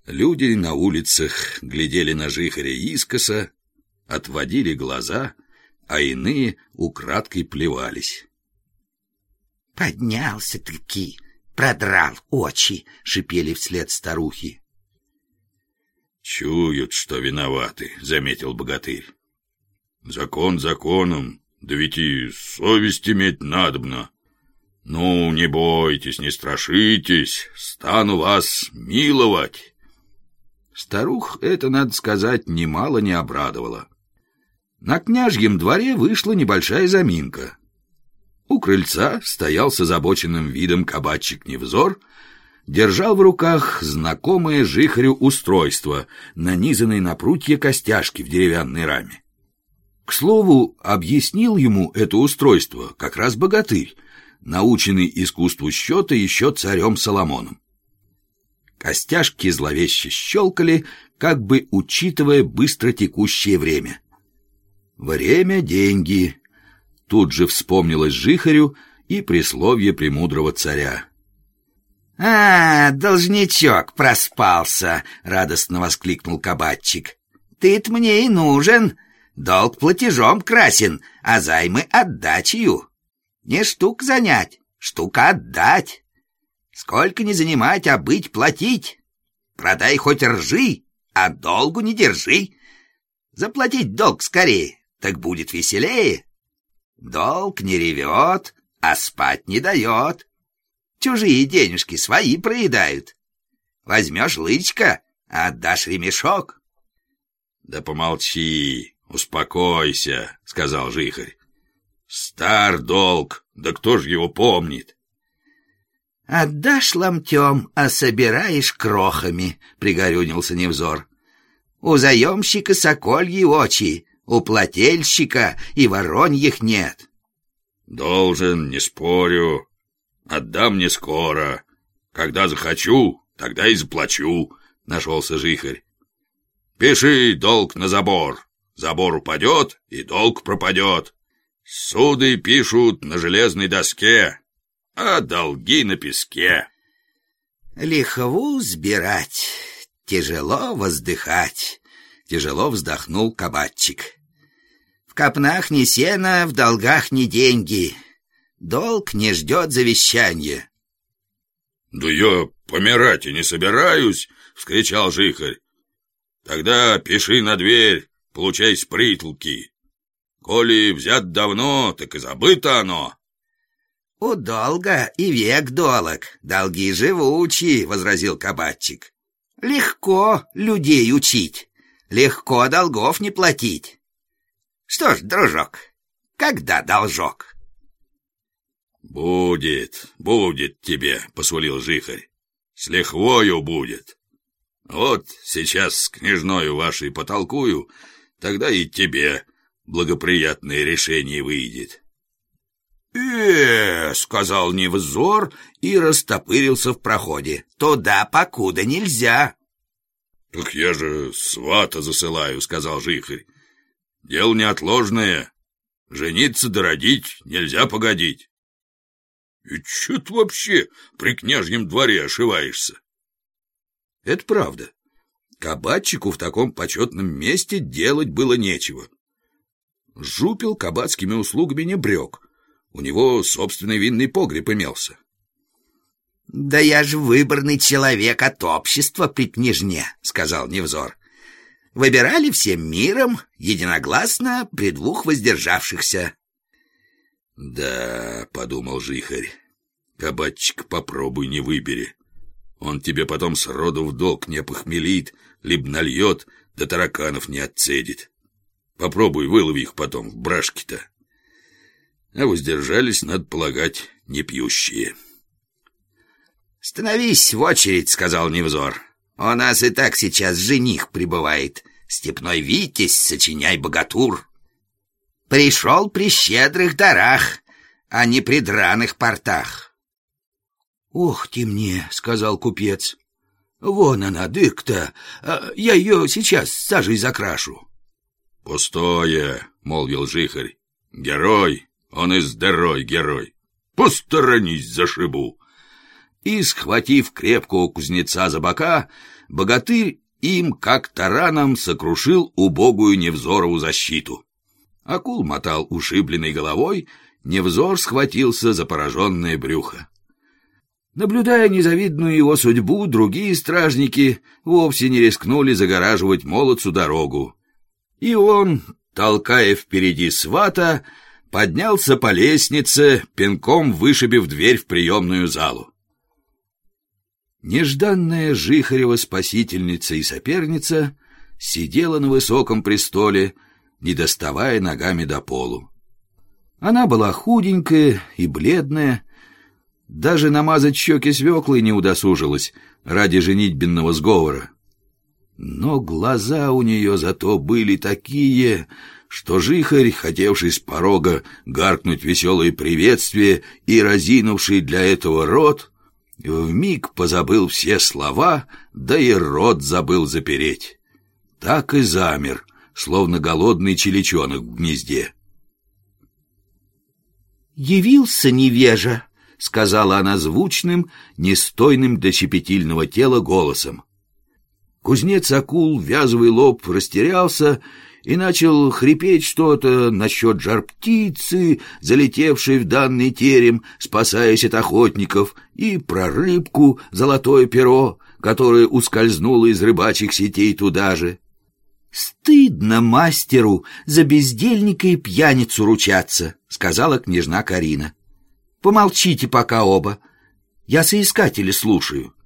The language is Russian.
Люди на улицах глядели на Жихаря искоса, отводили глаза, а иные украдкой плевались. «Поднялся-таки, продрал очи!» — шипели вслед старухи. «Чуют, что виноваты», — заметил богатырь. «Закон законом, да ведь и совесть иметь надобно. Ну, не бойтесь, не страшитесь, стану вас миловать». Старух это, надо сказать, немало не обрадовало. На княжьем дворе вышла небольшая заминка. У крыльца стоял с озабоченным видом кабачик Невзор, держал в руках знакомое Жихарю устройство, нанизанное на прутья костяшки в деревянной раме. К слову, объяснил ему это устройство как раз богатырь, наученный искусству счета еще царем Соломоном. Костяшки зловеще щелкали, как бы учитывая быстро текущее время. «Время — деньги», — тут же вспомнилось Жихарю и присловие премудрого царя. Должничок проспался!» — радостно воскликнул кабачик. «Ты-то мне и нужен! Долг платежом красен, а займы отдачею. Не штук занять, штука отдать. Сколько не занимать, а быть платить. Продай хоть ржи, а долгу не держи. Заплатить долг скорее, так будет веселее. Долг не ревет, а спать не дает. Чужие денежки свои проедают. Возьмешь лычко, а отдашь ремешок». «Да помолчи, успокойся», — сказал Жихарь. «Стар долг, да кто ж его помнит?» «Отдашь ломтем, а собираешь крохами», — пригорюнился Невзор. «У заемщика сокольи очи, у плательщика и вороньих нет». «Должен, не спорю. Отдам не скоро. Когда захочу, тогда и заплачу», — нашелся Жихарь. «Пиши долг на забор. Забор упадет, и долг пропадет. Суды пишут на железной доске, а долги на песке». «Лихву сбирать, тяжело воздыхать», — тяжело вздохнул кабачик. «В копнах не сено, в долгах не деньги. Долг не ждет завещания». «Да я помирать и не собираюсь», — вскричал Жихарь. «Тогда пиши на дверь, получай с притолки. Коли взят давно, так и забыто оно». «У долга и век долог, долги живучи», — возразил кабачик. «Легко людей учить, легко долгов не платить. Что ж, дружок, когда должок?» «Будет тебе», — посулил Жихарь. «С лихвою будет. Вот сейчас с княжною вашей потолкую, тогда и тебе благоприятное решение выйдет». Сказал Невзор и растопырился в проходе. «Туда покуда нельзя». «Так я же свата засылаю», — сказал Жихарь. «Дело неотложное. Жениться да родить нельзя погодить». «И чё ты вообще при княжьем дворе ошиваешься?» Это правда. Кабачику в таком почетном месте делать было нечего. Жупил кабацкими услугами не брёк. У него собственный винный погреб имелся. «Да я же выборный человек от общества при княжне», — сказал Невзор. «Выбирали всем миром, единогласно, при двух воздержавшихся». «Да», — подумал Жихарь, — «кабачик попробуй не выбери. Он тебе потом сроду в долг не похмелит, либо нальет, да тараканов не отцедит. Попробуй вылови их потом в брашке-то». А воздержались, надо полагать, не пьющие. «Становись в очередь», — сказал Невзор. «У нас и так сейчас жених прибывает. Степной витязь, сочиняй богатур. Пришел при щедрых дарах, а не при драных портах». «Ох ты мне», — сказал купец. «Вон она, дык-то. Я ее сейчас сажей закрашу». «Пустое», — молвил Жихарь. «Герой, он и здоровый герой. Посторонись, зашибу». и, схватив крепкого кузнеца за бока, богатырь им, как тараном, сокрушил убогую Невзорову защиту. Акул мотал ушибленной головой, Невзор схватился за пораженное брюхо. Наблюдая незавидную его судьбу, другие стражники вовсе не рискнули загораживать молодцу дорогу. И он, толкая впереди свата, поднялся по лестнице, пинком вышибив дверь в приемную залу. Нежданная Жихарева спасительница и соперница сидела на высоком престоле, не доставая ногами до полу. Она была худенькая и бледная, даже намазать щеки свеклой не удосужилась ради женитьбенного сговора. Но глаза у нее зато были такие, что Жихарь, хотевший с порога гаркнуть веселое приветствие и разинувший для этого рот, вмиг позабыл все слова, да и рот забыл запереть. Так и замер, словно голодный челичонок в гнезде. «Явился невежа», — сказала она звучным, нестойным для щепетильного тела голосом. Кузнец Акул, вязовый лоб, растерялся и начал хрипеть что-то насчет жар-птицы, залетевшей в данный терем, спасаясь от охотников, и про рыбку, золотое перо, которое ускользнуло из рыбачьих сетей туда же. «Стыдно мастеру за бездельника и пьяницу ручаться», — сказала княжна Карина. «Помолчите пока оба, я соискателя слушаю».